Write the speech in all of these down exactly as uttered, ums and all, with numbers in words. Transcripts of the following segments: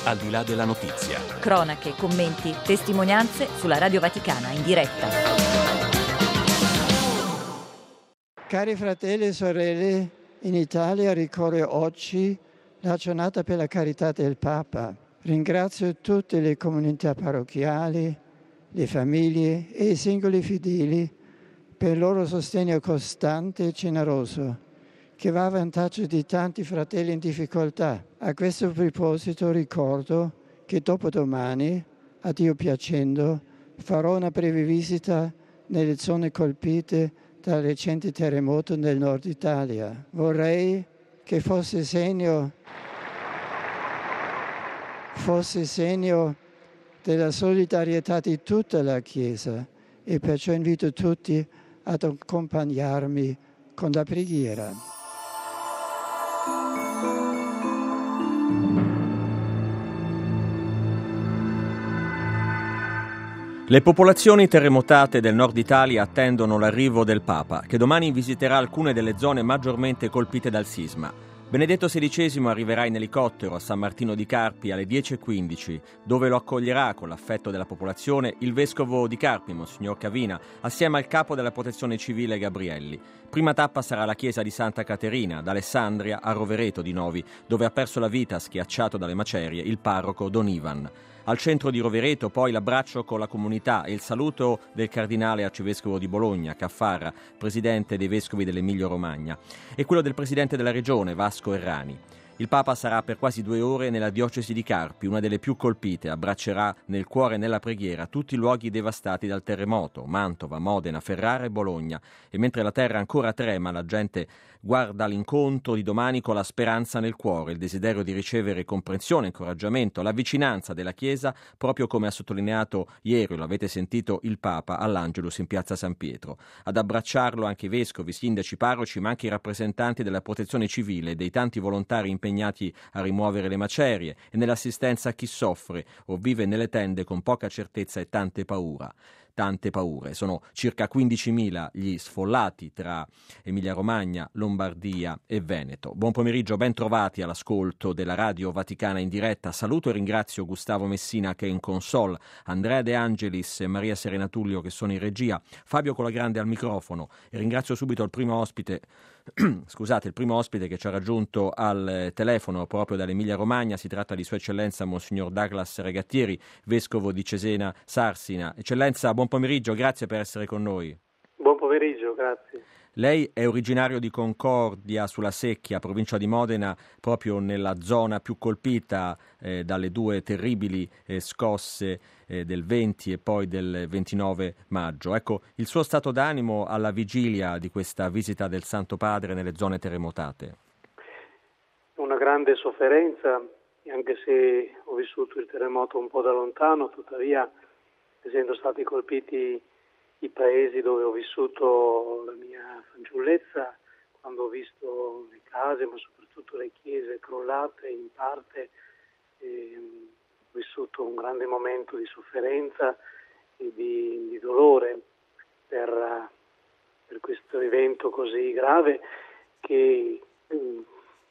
al di là della notizia. Cronache, commenti, testimonianze sulla Radio Vaticana in diretta. Cari fratelli e sorelle, in Italia ricorre oggi la giornata per la carità del Papa. Ringrazio tutte le comunità parrocchiali, le famiglie e i singoli fedeli per il loro sostegno costante e generoso, che va a vantaggio di tanti fratelli in difficoltà. A questo proposito ricordo che dopodomani, a Dio piacendo, farò una breve visita nelle zone colpite dal recente terremoto nel nord Italia. Vorrei che fosse segno, fosse segno della solidarietà di tutta la Chiesa e perciò invito tutti ad accompagnarmi con la preghiera. Le popolazioni terremotate del nord Italia attendono l'arrivo del Papa, che domani visiterà alcune delle zone maggiormente colpite dal sisma. Benedetto sedicesimo arriverà in elicottero a San Martino di Carpi alle dieci e quindici, dove lo accoglierà con l'affetto della popolazione il vescovo di Carpi, Monsignor Cavina, assieme al capo della Protezione Civile Gabrielli. Prima tappa sarà la chiesa di Santa Caterina, da Alessandria a Rovereto di Novi, dove ha perso la vita schiacciato dalle macerie il parroco Don Ivan. Al centro di Rovereto poi l'abbraccio con la comunità e il saluto del cardinale arcivescovo di Bologna, Caffarra, presidente dei vescovi dell'Emilia-Romagna, e quello del presidente della regione, Vasco Errani. Il Papa sarà per quasi due ore nella diocesi di Carpi, una delle più colpite, abbraccerà nel cuore e nella preghiera tutti i luoghi devastati dal terremoto, Mantova, Modena, Ferrara e Bologna, e mentre la terra ancora trema, la gente guarda l'incontro di domani con la speranza nel cuore, il desiderio di ricevere comprensione, incoraggiamento, la vicinanza della Chiesa, proprio come ha sottolineato ieri, lo avete sentito, il Papa all'Angelus in piazza San Pietro. Ad abbracciarlo anche i vescovi, sindaci, parroci, ma anche i rappresentanti della protezione civile e dei tanti volontari impegnati a rimuovere le macerie e nell'assistenza a chi soffre o vive nelle tende con poca certezza e tante paura. Tante paure. Sono circa quindicimila gli sfollati tra Emilia-Romagna, Lombardia e Veneto. Buon pomeriggio, ben trovati all'ascolto della Radio Vaticana in diretta. Saluto e ringrazio Gustavo Messina che è in console, Andrea De Angelis e Maria Serena Tullio che sono in regia, Fabio Colagrande al microfono, e ringrazio subito il primo ospite Scusate, il primo ospite che ci ha raggiunto al telefono proprio dall'Emilia Romagna. Si tratta di Sua Eccellenza Monsignor Douglas Regattieri, vescovo di Cesena Sarsina. Eccellenza, buon pomeriggio, grazie per essere con noi. Buon pomeriggio, grazie. Lei è originario di Concordia sulla Secchia, provincia di Modena, proprio nella zona più colpita eh, dalle due terribili eh, scosse eh, del venti e poi del ventinove maggio. Ecco, il suo stato d'animo alla vigilia di questa visita del Santo Padre nelle zone terremotate? Una grande sofferenza, anche se ho vissuto il terremoto un po' da lontano, tuttavia, essendo stati colpiti i paesi dove ho vissuto la mia fanciullezza, quando ho visto le case, ma soprattutto le chiese crollate in parte, eh, ho vissuto un grande momento di sofferenza e di, di dolore per, per questo evento così grave che eh,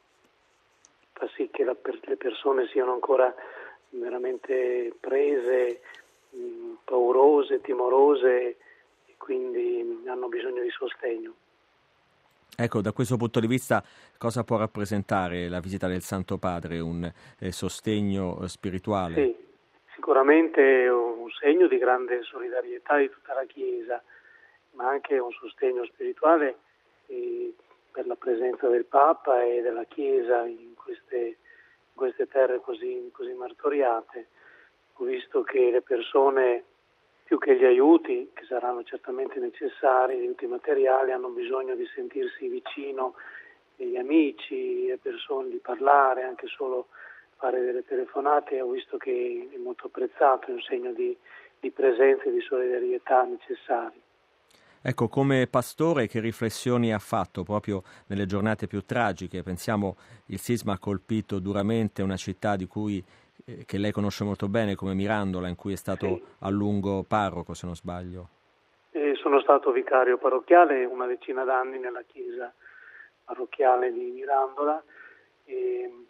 fa sì che la, per, le persone siano ancora veramente prese, mh, paurose, timorose, quindi hanno bisogno di sostegno. Ecco, da questo punto di vista cosa può rappresentare la visita del Santo Padre? Un eh, sostegno spirituale? Sì, sicuramente un segno di grande solidarietà di tutta la Chiesa, ma anche un sostegno spirituale eh, per la presenza del Papa e della Chiesa in queste, in queste terre così, così martoriate. Ho visto che le persone, più che gli aiuti, che saranno certamente necessari, gli aiuti materiali, hanno bisogno di sentirsi vicino agli amici, alle persone, di parlare, anche solo fare delle telefonate. Ho visto che è molto apprezzato, è un segno di, di presenza e di solidarietà necessari. Ecco, come pastore che riflessioni ha fatto proprio nelle giornate più tragiche? Pensiamo, il sisma ha colpito duramente una città di cui che lei conosce molto bene come Mirandola, in cui è stato sì. a lungo parroco, se non sbaglio. Eh, sono stato vicario parrocchiale una decina d'anni nella chiesa parrocchiale di Mirandola e sì,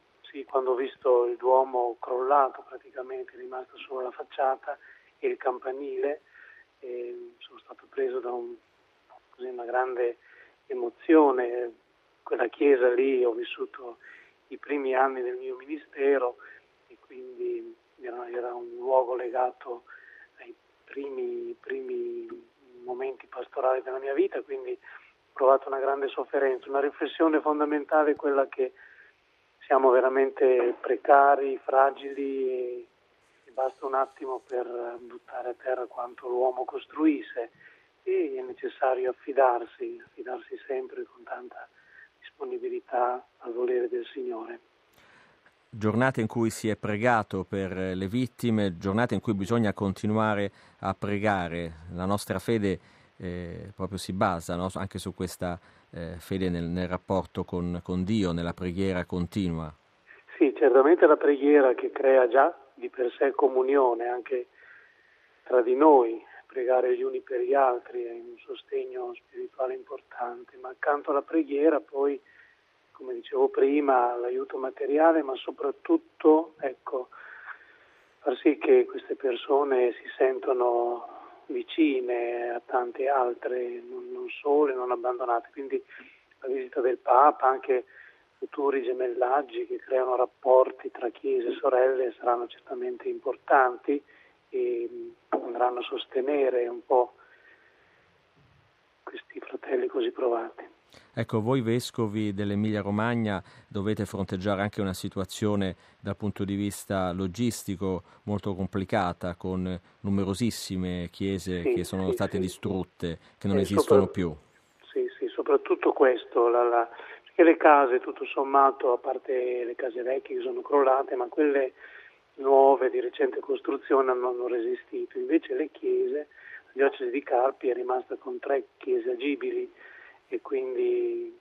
quando ho visto il Duomo crollato, praticamente è rimasta solo la facciata e il campanile, e sono stato preso da un, così, una grande emozione. Quella chiesa lì ho vissuto i primi anni del mio ministero e quindi era, era un luogo legato ai primi, primi momenti pastorali della mia vita, quindi ho provato una grande sofferenza. Una riflessione fondamentale è quella che siamo veramente precari, fragili e, e basta un attimo per buttare a terra quanto l'uomo costruisse, e è necessario affidarsi, affidarsi sempre con tanta disponibilità al volere del Signore. Giornate in cui si è pregato per le vittime, giornate in cui bisogna continuare a pregare. La nostra fede eh, proprio si basa, no? Anche su questa eh, fede nel, nel rapporto con, con Dio, nella preghiera continua. Sì, certamente la preghiera, che crea già di per sé comunione anche tra di noi, pregare gli uni per gli altri è un sostegno spirituale importante, ma accanto alla preghiera poi, come dicevo prima, l'aiuto materiale, ma soprattutto, ecco, far sì che queste persone si sentono vicine a tante altre, non, non sole, non abbandonate. Quindi la visita del Papa, anche futuri gemellaggi che creano rapporti tra chiese e sorelle, saranno certamente importanti e andranno a sostenere un po' questi fratelli così provati. Ecco, voi vescovi dell'Emilia Romagna dovete fronteggiare anche una situazione dal punto di vista logistico molto complicata, con numerosissime chiese sì, che sono sì, state sì. distrutte, che non Eh, esistono sopra... più. Sì, sì, soprattutto questo, la, la... perché le case, tutto sommato, a parte le case vecchie che sono crollate, ma quelle nuove di recente costruzione non hanno resistito. Invece le chiese, la diocesi di Carpi è rimasta con tre chiese agibili, e quindi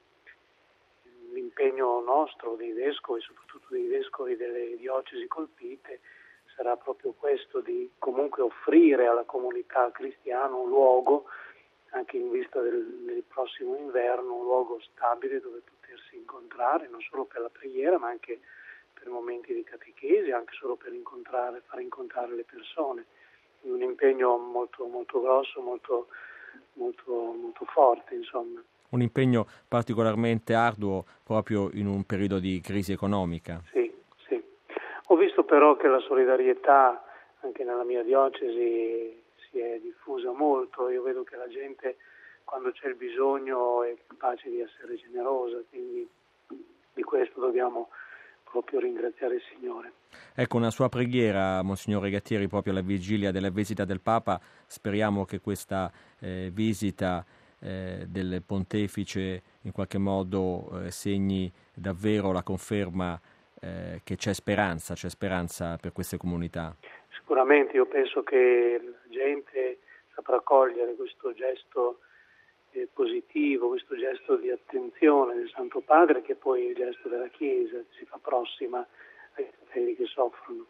l'impegno nostro dei vescovi, soprattutto dei vescovi delle diocesi colpite, sarà proprio questo, di comunque offrire alla comunità cristiana un luogo, anche in vista del, del prossimo inverno, un luogo stabile dove potersi incontrare, non solo per la preghiera, ma anche per momenti di catechesi, anche solo per incontrare, far incontrare le persone. Un impegno molto, molto grosso, molto, molto, molto forte, insomma. Un impegno particolarmente arduo proprio in un periodo di crisi economica. Sì, sì. Ho visto però che la solidarietà anche nella mia diocesi si è diffusa molto. Io vedo che la gente, quando c'è il bisogno, è capace di essere generosa, quindi di questo dobbiamo proprio ringraziare il Signore. Ecco, una sua preghiera, Monsignore Gattieri, proprio alla vigilia della visita del Papa. Speriamo che questa eh, visita eh, del Pontefice in qualche modo eh, segni davvero la conferma eh, che c'è speranza, c'è speranza per queste comunità. Sicuramente io penso che la gente saprà cogliere questo gesto eh, positivo, questo gesto di attenzione del Santo Padre, che poi è il gesto della Chiesa, si fa prossima ai fratelli che soffrono.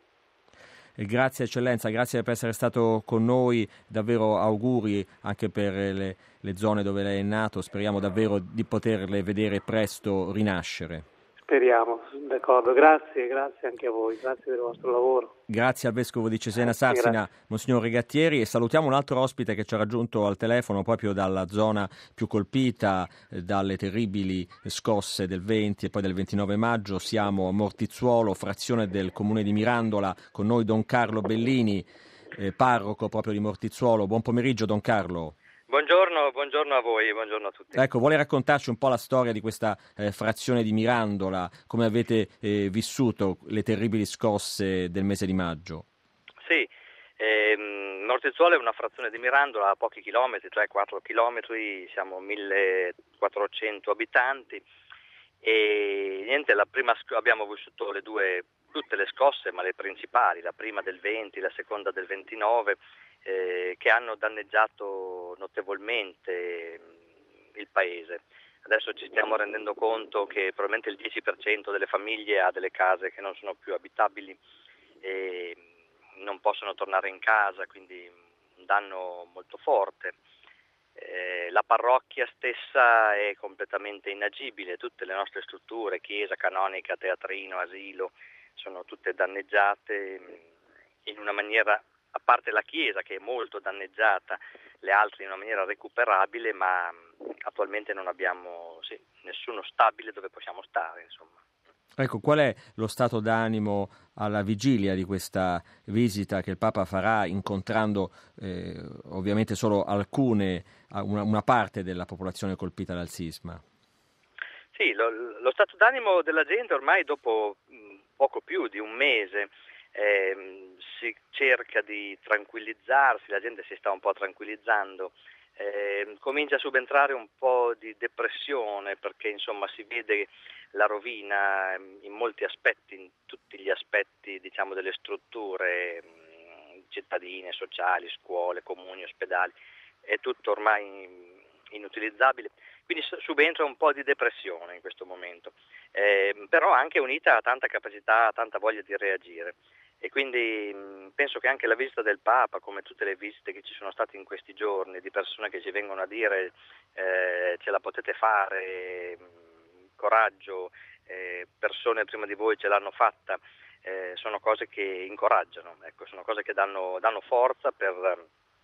E grazie Eccellenza, grazie per essere stato con noi, davvero auguri anche per le, le zone dove lei è nato, speriamo davvero di poterle vedere presto rinascere. Speriamo, d'accordo, grazie, grazie anche a voi, grazie del vostro lavoro. Grazie al Vescovo di Cesena Sarsina, Grazie. Monsignor Gattieri, e salutiamo un altro ospite che ci ha raggiunto al telefono proprio dalla zona più colpita eh, dalle terribili scosse del venti e poi del ventinove maggio. Siamo a Mortizzuolo, frazione del comune di Mirandola, con noi Don Carlo Bellini, eh, parroco proprio di Mortizzuolo. Buon pomeriggio Don Carlo. Buongiorno, buongiorno a voi, buongiorno a tutti. Ecco, vuole raccontarci un po' la storia di questa eh, frazione di Mirandola, come avete eh, vissuto le terribili scosse del mese di maggio? Sì, ehm, Mortizzuolo è una frazione di Mirandola a pochi chilometri, tre quattro chilometri, siamo millequattrocento abitanti e niente, la prima abbiamo vissuto le due, tutte le scosse, ma le principali, la prima del venti, la seconda del ventinove, eh, che hanno danneggiato notevolmente il paese. Adesso ci stiamo rendendo conto che probabilmente il dieci per cento delle famiglie ha delle case che non sono più abitabili e non possono tornare in casa, quindi un danno molto forte. Eh, la parrocchia stessa è completamente inagibile, tutte le nostre strutture, chiesa, canonica, teatrino, asilo, sono tutte danneggiate in una maniera, a parte la chiesa che è molto danneggiata, le altre in una maniera recuperabile, ma attualmente non abbiamo sì, nessuno stabile dove possiamo stare, insomma. Ecco, qual è lo stato d'animo alla vigilia di questa visita che il Papa farà, incontrando eh, ovviamente solo alcune, una, una parte della popolazione colpita dal sisma? Sì, lo, lo stato d'animo della gente ormai dopo mh, poco più di un mese eh, si cerca di tranquillizzarsi, la gente si sta un po' tranquillizzando. Eh, comincia a subentrare un po' di depressione perché insomma si vede la rovina in molti aspetti, in tutti gli aspetti diciamo delle strutture mh, cittadine, sociali, scuole, comuni, ospedali, è tutto ormai inutilizzabile, quindi subentra un po' di depressione in questo momento, eh, però anche unita a tanta capacità, a tanta voglia di reagire. E quindi mh, penso che anche la visita del Papa, come tutte le visite che ci sono state in questi giorni, di persone che ci vengono a dire eh, ce la potete fare, mh, coraggio, eh, persone prima di voi ce l'hanno fatta, eh, sono cose che incoraggiano, ecco, sono cose che danno, danno forza per,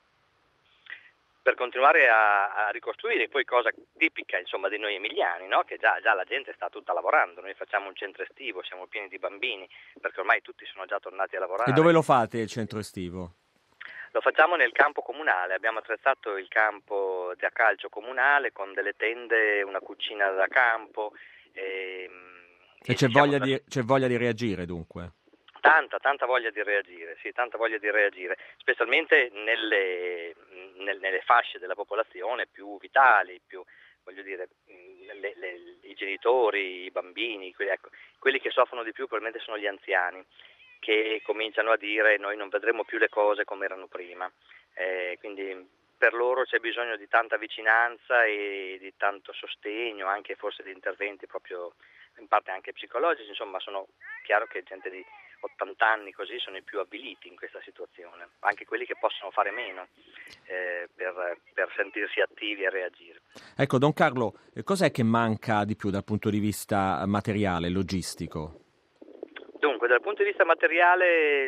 per continuare a, a ricostruire, poi cosa tipica insomma di noi emiliani, no? Che già, già la gente sta tutta lavorando, noi facciamo un centro estivo, siamo pieni di bambini perché ormai tutti sono già tornati a lavorare. E dove lo fate il centro estivo? Lo facciamo nel campo comunale, abbiamo attrezzato il campo da calcio comunale con delle tende, una cucina da campo. E, e c'è, voglia di, c'è voglia di reagire dunque? Tanta, tanta voglia di reagire, sì, tanta voglia di reagire, specialmente nelle, nelle, nelle fasce della popolazione più vitali, più, voglio dire, le, le, i genitori, i bambini, quelli, ecco, quelli che soffrono di più probabilmente sono gli anziani, che cominciano a dire noi non vedremo più le cose come erano prima, eh, quindi per loro c'è bisogno di tanta vicinanza e di tanto sostegno, anche forse di interventi proprio in parte anche psicologici, insomma sono chiaro che gente di ottanta anni così sono i più avviliti in questa situazione, anche quelli che possono fare meno eh, per, per sentirsi attivi e reagire. Ecco, Don Carlo, cos'è che manca di più dal punto di vista materiale, logistico? Dunque, dal punto di vista materiale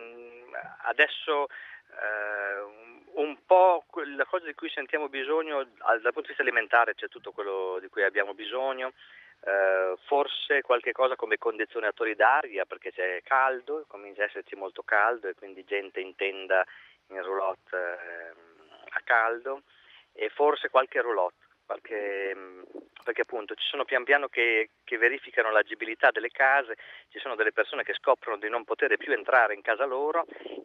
adesso eh, un po' la cosa di cui sentiamo bisogno, dal punto di vista alimentare c'è tutto quello di cui abbiamo bisogno, Uh, forse qualche cosa come condizionatori d'aria perché c'è caldo, comincia a esserci molto caldo e quindi gente in tenda in roulotte uh, a caldo e forse qualche roulotte qualche, um, perché appunto ci sono pian piano che, che verificano l'agibilità delle case, ci sono delle persone che scoprono di non poter più entrare in casa loro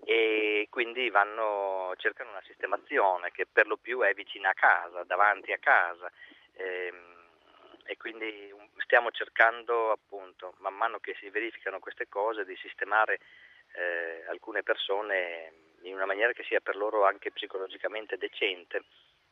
e quindi vanno, cercano una sistemazione che per lo più è vicina a casa, davanti a casa. ehm, E quindi stiamo cercando appunto, man mano che si verificano queste cose, di sistemare eh, alcune persone in una maniera che sia per loro anche psicologicamente decente,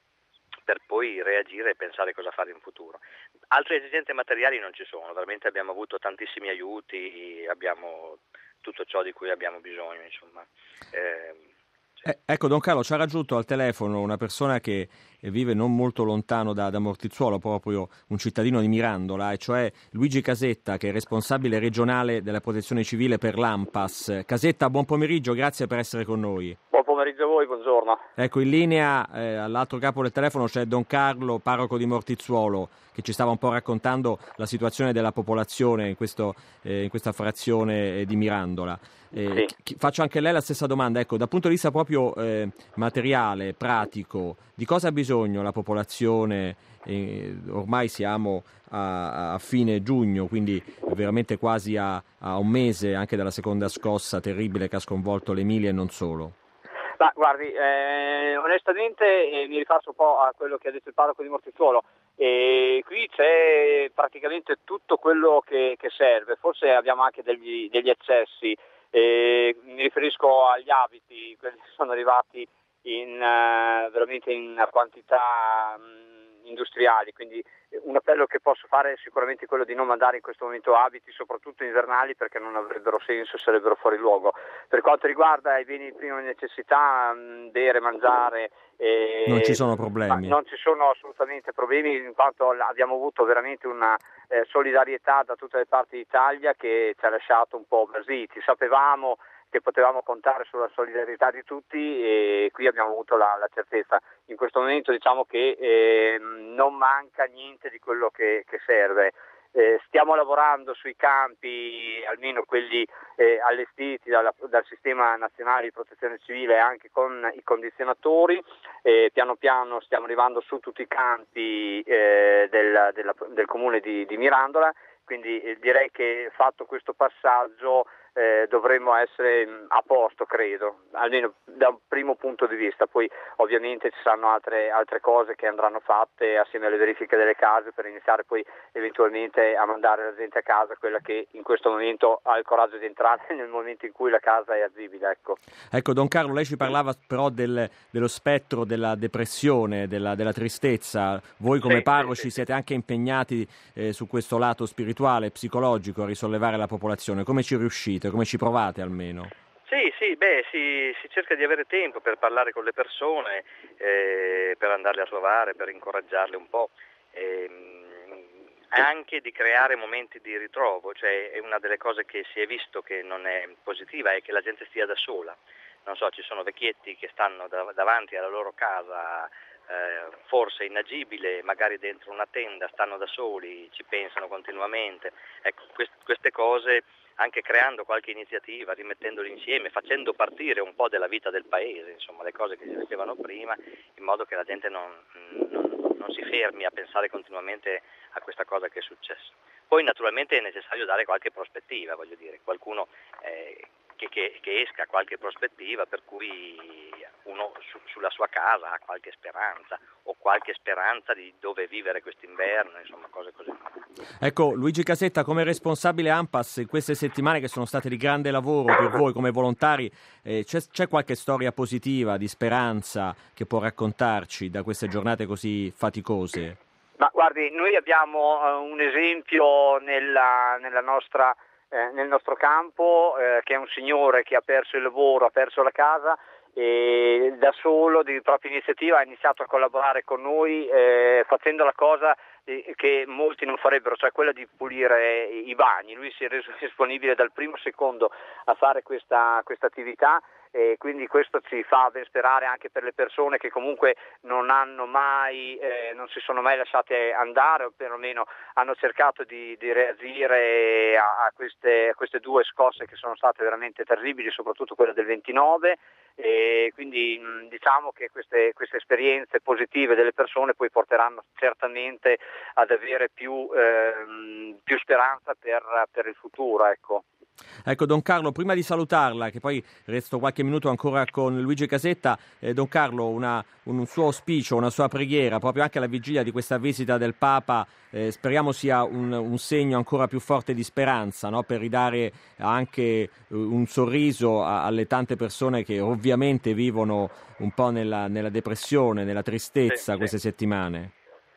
per poi reagire e pensare cosa fare in futuro. Altre esigenze materiali non ci sono, veramente abbiamo avuto tantissimi aiuti, abbiamo tutto ciò di cui abbiamo bisogno, insomma. Eh, Eh, ecco, Don Carlo, ci ha raggiunto al telefono una persona che vive non molto lontano da, da Mortizzuolo, proprio un cittadino di Mirandola, e cioè Luigi Casetta, che è responsabile regionale della protezione civile per l'ANPAS. Casetta, buon pomeriggio, grazie per essere con noi. Buon pomeriggio a voi, buongiorno. Ecco, in linea eh, all'altro capo del telefono c'è Don Carlo, parroco di Mortizzuolo, che ci stava un po' raccontando la situazione della popolazione in, questo, eh, in questa frazione eh, di Mirandola. Eh, sì. chi, faccio anche a lei la stessa domanda, ecco, dal punto di vista proprio eh, materiale, pratico, di cosa ha bisogno la popolazione? Eh, ormai siamo a, a fine giugno, quindi veramente quasi a, a un mese anche dalla seconda scossa terribile che ha sconvolto l'Emilia e non solo. Ma guardi, eh, onestamente eh, mi rifaccio un po' a quello che ha detto il parroco di Mortizzuolo. E qui c'è praticamente tutto quello che, che serve, forse abbiamo anche degli, degli eccessi. Eh, mi riferisco agli abiti, quelli che sono arrivati in, uh, veramente in una quantità mh, industriali, quindi un appello che posso fare è sicuramente quello di non mandare in questo momento abiti, soprattutto invernali, perché non avrebbero senso e sarebbero fuori luogo. Per quanto riguarda i beni di prima necessità, bere, mangiare, eh, non ci sono problemi. Non ci sono assolutamente problemi, in quanto abbiamo avuto veramente una eh, solidarietà da tutte le parti d'Italia che ci ha lasciato un po' basiti. Sapevamo che potevamo contare sulla solidarietà di tutti e qui abbiamo avuto la, la certezza. In questo momento diciamo che eh, non manca niente di quello che, che serve. Eh, stiamo lavorando sui campi, almeno quelli eh, allestiti dalla, dal Sistema Nazionale di Protezione Civile, anche con i condizionatori. Eh, piano piano stiamo arrivando su tutti i campi eh, del, della, del comune di, di Mirandola, quindi eh, direi che fatto questo passaggio eh, dovremmo essere mh, a posto, credo, almeno da un primo punto di vista. Poi ovviamente ci saranno altre, altre cose che andranno fatte assieme alle verifiche delle case per iniziare poi eventualmente a mandare la gente a casa, quella che in questo momento ha il coraggio di entrare nel momento in cui la casa è azibile. Ecco, ecco Don Carlo, lei ci parlava però del, dello spettro della depressione, della, della tristezza. Voi come sì, parroci sì, sì. siete anche impegnati eh, su questo lato spirituale, psicologico, a risollevare la popolazione. Come ci riuscite? Come ci provate almeno? Sì, sì, beh, si, si cerca di avere tempo per parlare con le persone, eh, per andarle a trovare, per incoraggiarle un po', eh, anche di creare momenti di ritrovo. Cioè, è una delle cose che si è visto che non è positiva è che la gente stia da sola. Non so, ci sono vecchietti che stanno da, davanti alla loro casa, eh, forse inagibile, magari dentro una tenda, stanno da soli, ci pensano continuamente. Ecco, quest, queste cose, anche creando qualche iniziativa, rimettendoli insieme, facendo partire un po' della vita del paese, insomma le cose che si facevano prima, in modo che la gente non, non, non si fermi a pensare continuamente a questa cosa che è successa. Poi naturalmente è necessario dare qualche prospettiva, voglio dire, qualcuno eh, che, che, che esca qualche prospettiva per cui uno su, sulla sua casa ha qualche speranza o qualche speranza di dove vivere quest'inverno, insomma cose così. Ecco, Luigi Casetta, come responsabile ANPAS, in queste settimane che sono state di grande lavoro per voi come volontari, eh, c'è, c'è qualche storia positiva, di speranza che può raccontarci da queste giornate così faticose? Ma guardi, noi abbiamo uh, un esempio nella, nella nostra, eh, nel nostro campo, eh, che è un signore che ha perso il lavoro, ha perso la casa e da solo, di propria iniziativa, ha iniziato a collaborare con noi eh, facendo la cosa eh, che molti non farebbero, cioè quella di pulire i bagni. Lui si è reso disponibile dal primo secondo a fare questa, questa attività. E quindi questo ci fa ben sperare anche per le persone che comunque non hanno mai, eh, non si sono mai lasciate andare, o perlomeno hanno cercato di, di reagire a, a, queste, a queste due scosse che sono state veramente terribili, soprattutto quella del ventinove. E quindi mh, diciamo che queste, queste esperienze positive delle persone poi porteranno certamente ad avere più, ehm, più speranza per, per il futuro, ecco. Ecco, Don Carlo, prima di salutarla, che poi resto qualche minuto ancora con Luigi Casetta, eh, Don Carlo, una, un suo auspicio, una sua preghiera, proprio anche alla vigilia di questa visita del Papa, eh, speriamo sia un, un segno ancora più forte di speranza, no? Per ridare anche un sorriso a, alle tante persone che ovviamente vivono un po' nella, nella depressione, nella tristezza, sì, queste sì. settimane.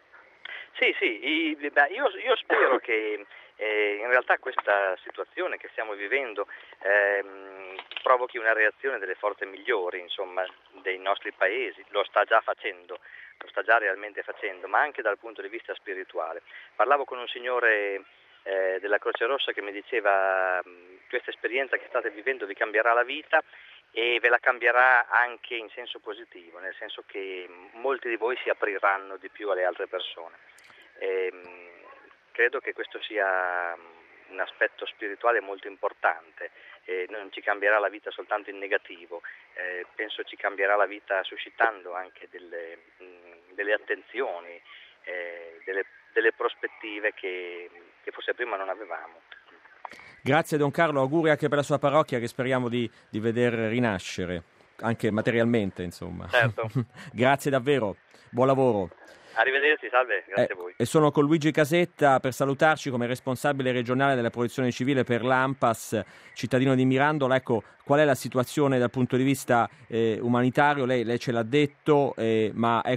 Sì, sì, io, io spero che eh, in realtà questa situazione che stiamo vivendo ehm, provochi una reazione delle forze migliori, insomma, dei nostri paesi. Lo sta già facendo, lo sta già realmente facendo, ma anche dal punto di vista spirituale. Parlavo con un signore eh, della Croce Rossa che mi diceva: questa esperienza che state vivendo vi cambierà la vita e ve la cambierà anche in senso positivo, nel senso che molti di voi si apriranno di più alle altre persone. E, credo che questo sia un aspetto spirituale molto importante, e non ci cambierà la vita soltanto in negativo, eh, penso ci cambierà la vita suscitando anche delle, mh, delle attenzioni, eh, delle, delle prospettive che, che forse prima non avevamo. Grazie Don Carlo, auguri anche per la sua parrocchia che speriamo di, di veder rinascere, anche materialmente insomma. Certo. Grazie davvero, buon lavoro. Arrivederci, salve, grazie eh, a voi. E sono con Luigi Casetta per salutarci come responsabile regionale della protezione civile per l'ANPAS, cittadino di Mirandola. Ecco, qual è la situazione dal punto di vista eh, umanitario? Lei, lei ce l'ha detto, eh, ma ecco,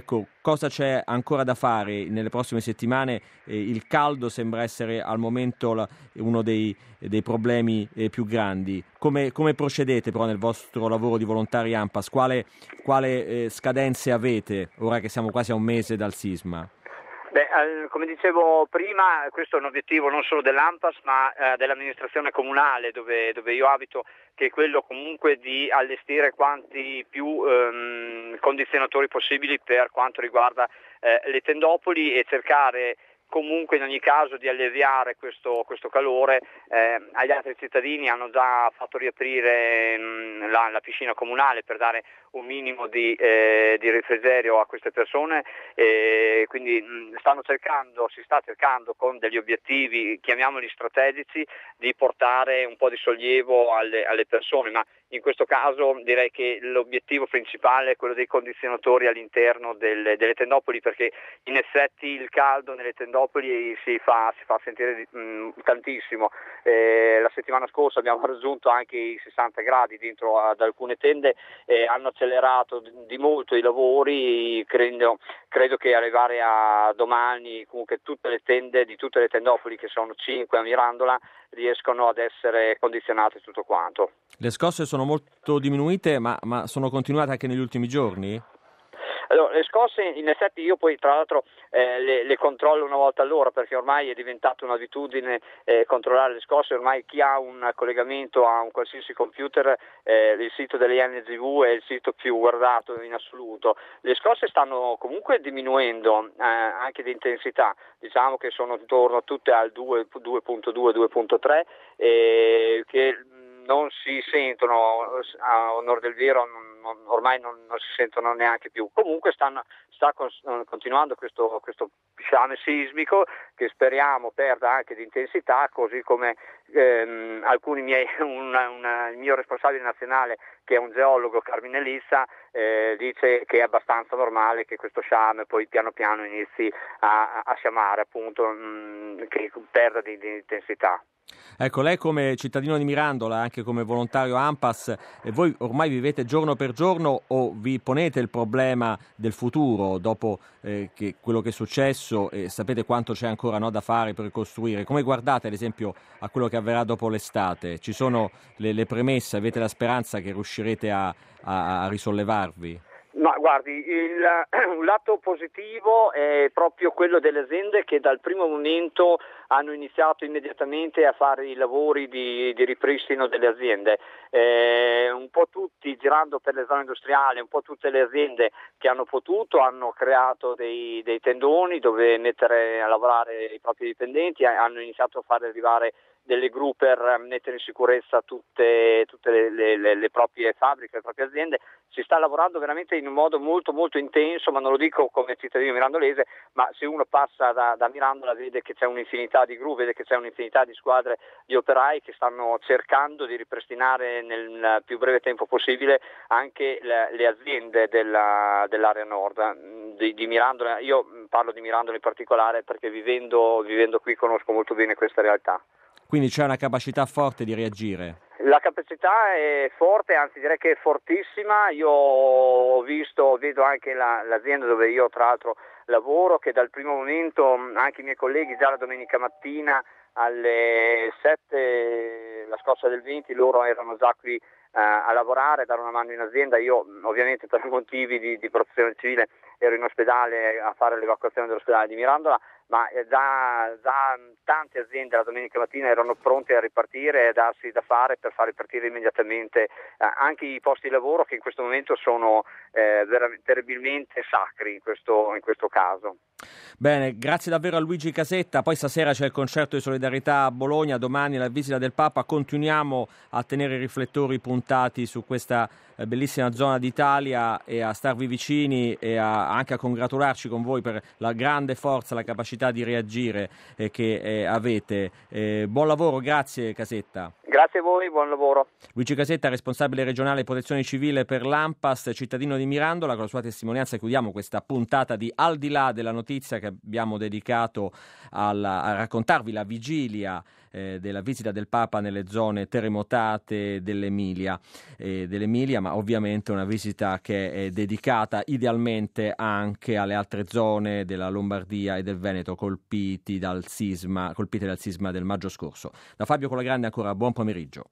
cosa c'è ancora da fare nelle prossime settimane? Eh, il caldo sembra essere al momento la, uno dei, dei problemi eh, più grandi. Come, come procedete però nel vostro lavoro di volontari ANPAS? Quale, quale eh, scadenze avete ora che siamo quasi a un mese dal sisma? Beh, come dicevo prima, questo è un obiettivo non solo dell'ANPAS ma eh, dell'amministrazione comunale dove, dove io abito, che è quello comunque di allestire quanti più ehm, condizionatori possibili per quanto riguarda eh, le tendopoli e cercare comunque in ogni caso di alleviare questo, questo calore. Eh, agli altri cittadini hanno già fatto riaprire mh, la, la piscina comunale per dare un minimo di, eh, di refrigerio a queste persone, eh, quindi mh, stanno cercando, si sta cercando con degli obiettivi, chiamiamoli strategici, di portare un po' di sollievo alle, alle persone, ma in questo caso direi che l'obiettivo principale è quello dei condizionatori all'interno delle, delle tendopoli, perché in effetti il caldo nelle tendopoli si fa, si fa sentire mh, tantissimo. Eh, la settimana scorsa abbiamo raggiunto anche i sessanta gradi dentro ad alcune tende, eh, hanno accelerato di molto i lavori, credo, credo che arrivare a domani comunque tutte le tende di tutte le tendopoli, che sono cinque a Mirandola, riescono ad essere condizionate tutto quanto. Le scosse sono molto diminuite, ma, ma sono continuate anche negli ultimi giorni? Allora, le scosse in effetti io poi tra l'altro eh, le, le controllo una volta all'ora, perché ormai è diventata un'abitudine eh, controllare le scosse. Ormai chi ha un collegamento a un qualsiasi computer, eh, il sito delle N G V è il sito più guardato in assoluto. Le scosse stanno comunque diminuendo eh, anche di intensità, diciamo che sono intorno tutte al due punto due due punto tre, eh, che non si sentono, a onor del vero non, non, ormai non, non si sentono neanche più. Comunque stanno, sta con, continuando questo, questo sciame sismico che speriamo perda anche di intensità, così come ehm, alcuni miei, una, una, il mio responsabile nazionale, che è un geologo, Carmine Lissa, eh, dice che è abbastanza normale che questo sciame poi piano piano inizi a, a sciamare, appunto, mh, che perda di, di intensità. Ecco, lei come cittadino di Mirandola, anche come volontario ANPAS, eh, voi ormai vivete giorno per giorno o vi ponete il problema del futuro dopo eh, che quello che è successo e sapete quanto c'è ancora, no, da fare per ricostruire? Come guardate ad esempio a quello che avverrà dopo l'estate? Ci sono le, le premesse, avete la speranza che riuscirete a, a, a risollevarvi? Ma guardi, il, un lato positivo è proprio quello delle aziende che dal primo momento hanno iniziato immediatamente a fare i lavori di, di ripristino delle aziende. Eh, un po' tutti, girando per le zone industriali, un po' tutte le aziende che hanno potuto hanno creato dei, dei tendoni dove mettere a lavorare i propri dipendenti, hanno iniziato a fare arrivare delle gru per mettere in sicurezza tutte, tutte le, le, le proprie fabbriche, le proprie aziende. Si sta lavorando veramente in un modo molto molto intenso, ma non lo dico come cittadino mirandolese, ma se uno passa da, da Mirandola vede che c'è un'infinità di gru, vede che c'è un'infinità di squadre di operai che stanno cercando di ripristinare nel più breve tempo possibile anche le, le aziende della, dell'area nord di, di Mirandola. Io parlo di Mirandola in particolare perché vivendo, vivendo qui conosco molto bene questa realtà. Quindi c'è una capacità forte di reagire? La capacità è forte, anzi direi che è fortissima. Io ho visto, vedo anche la, l'azienda dove io tra l'altro lavoro, che dal primo momento anche i miei colleghi già la domenica mattina alle sette, la scossa del venti, loro erano già qui eh, a lavorare, a dare una mano in azienda. Io ovviamente per motivi di, di protezione civile ero in ospedale a fare l'evacuazione dell'ospedale di Mirandola, ma già, già tante aziende la domenica mattina erano pronte a ripartire e a darsi da fare per far ripartire immediatamente eh, anche i posti di lavoro, che in questo momento sono eh, veramente terribilmente sacri in questo, in questo caso. Bene, grazie davvero a Luigi Casetta. Poi stasera c'è il concerto di solidarietà a Bologna, domani la visita del Papa. Continuiamo a tenere i riflettori puntati su questa bellissima zona d'Italia e a starvi vicini e a, anche a congratularci con voi per la grande forza, la capacità di reagire eh, che eh, avete. Eh, buon lavoro, grazie Casetta. Grazie a voi, buon lavoro. Luigi Casetta, responsabile regionale protezione civile per l'ANPAS, cittadino di Mirandola. Con la sua testimonianza chiudiamo questa puntata di Al di là della notizia che abbiamo dedicato alla, a raccontarvi la vigilia eh, della visita del Papa nelle zone terremotate dell'Emilia, eh, dell'Emilia, ma ovviamente una visita che è dedicata idealmente anche alle altre zone della Lombardia e del Veneto colpiti dal sisma, colpite dal sisma del maggio scorso. Da Fabio Colagrande ancora buon pomeriggio.